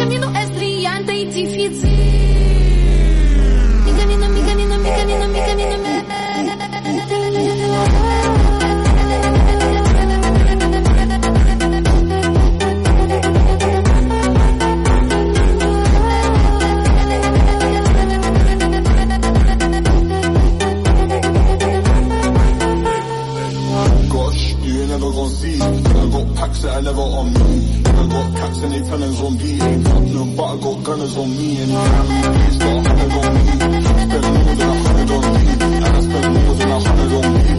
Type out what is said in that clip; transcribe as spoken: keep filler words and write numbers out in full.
camino es brillante y difícil. Mi camino, mi camino, mi camino, mi camino, mi that are never on me. I got cats and they felons on beat. Ain't nothing but I got gunners on me. And families got a hundred on me. Spend more than a hundred on me. And I spend more than a hundred on me.